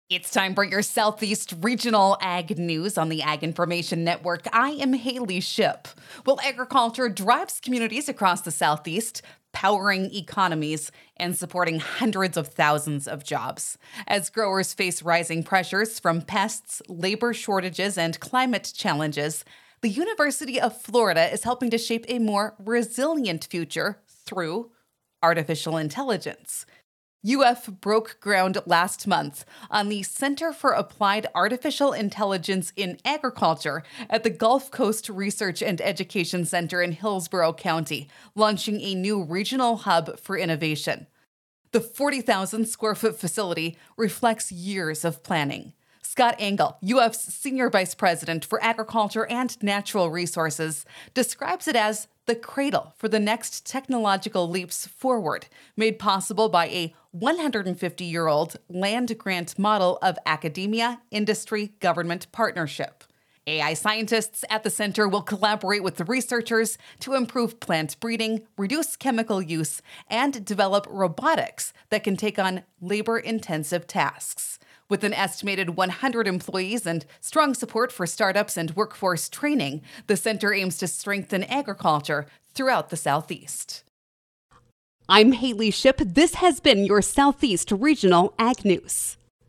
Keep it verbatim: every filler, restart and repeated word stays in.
It's time for your Southeast Regional Ag News on the Ag Information Network. I am Haley Ship. Well, agriculture drives communities across the Southeast, powering economies and supporting hundreds of thousands of jobs. As growers face rising pressures from pests, labor shortages, and climate challenges, the University of Florida is helping to shape a more resilient future through artificial intelligence. U F broke ground last month on the Center for Applied Artificial Intelligence in Agriculture at the Gulf Coast Research and Education Center in Hillsborough County, launching a new regional hub for innovation. The forty thousand square foot facility reflects years of planning. Scott Engel, U F's Senior Vice President for Agriculture and Natural Resources, describes it as the cradle for the next technological leaps forward, made possible by a one hundred fifty-year-old land grant model of academia, industry, government partnership. A I scientists at the center will collaborate with the researchers to improve plant breeding, reduce chemical use, and develop robotics that can take on labor-intensive tasks. With an estimated one hundred employees and strong support for startups and workforce training, the center aims to strengthen agriculture throughout the Southeast. I'm Haley Ship. This has been your Southeast Regional Ag News.